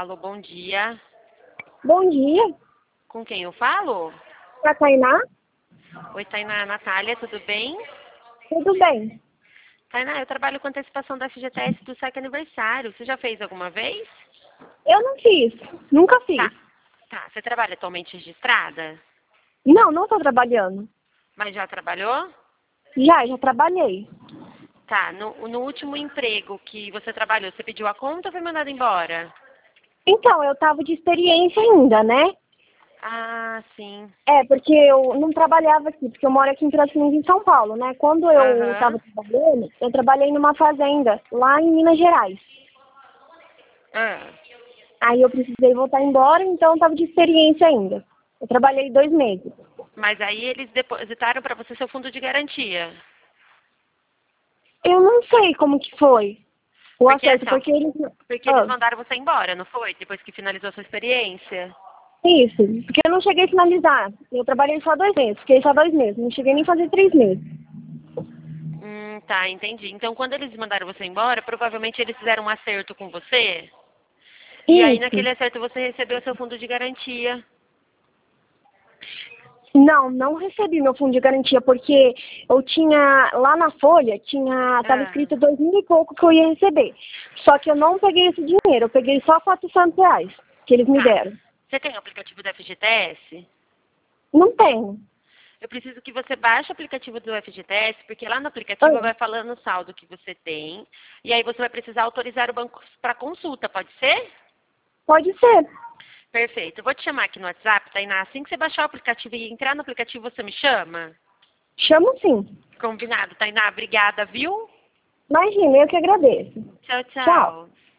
Alô, bom dia. Bom dia, Com quem eu falo? a Tainá. Oi, Tainá, Natália, tudo bem? Tudo bem? Tainá, eu trabalho com antecipação da FGTS do SEC aniversário. Você já fez alguma vez? Eu não fiz, nunca Tá, fiz. tá. Você trabalha atualmente registrada? Não estou trabalhando. Mas já trabalhou? Já trabalhei. Tá, no último emprego que você trabalhou, você pediu a conta ou foi mandada embora? Então, eu estava de experiência ainda, né? Ah, sim. Porque eu não trabalhava aqui, porque eu moro aqui em Pirassununga, em São Paulo, né? Quando eu Aham. estava trabalhando, eu trabalhei numa fazenda lá em Minas Gerais. Ah. Aí eu precisei voltar embora, então eu estava de experiência ainda. Eu trabalhei 2 meses. Mas aí eles depositaram para você seu fundo de garantia. Eu não sei como que foi o Porque acerto, assim, ó, porque eles... porque eles Ah, mandaram você embora, não foi? Depois que finalizou a sua experiência. isso, porque eu não cheguei a finalizar. Eu trabalhei só 2 meses, fiquei só 2 meses, não cheguei nem a fazer 3 meses. Tá, entendi. Então, quando eles mandaram você embora, provavelmente eles fizeram um acerto com você. E aí, Isso. naquele acerto, você recebeu seu fundo de garantia. Não recebi meu fundo de garantia, porque eu tinha, lá na folha, tava Ah, escrito 2.000 e pouco que eu ia receber. Só que eu não peguei esse dinheiro, eu peguei só R$ 400 que eles me tá. deram. Você tem o aplicativo do FGTS? Não tenho. Eu preciso que você baixe o aplicativo do FGTS, porque lá no Ah, aplicativo vai falando o saldo que você tem. E aí você vai precisar autorizar o banco para consulta, pode ser? pode ser. Perfeito. Eu vou te chamar aqui no WhatsApp, Tainá. Assim que você baixar o aplicativo e entrar no aplicativo, você me chama? Chamo sim. Combinado, Tainá. Obrigada, viu? Imagina, eu que agradeço. Tchau, Tchau. tchau.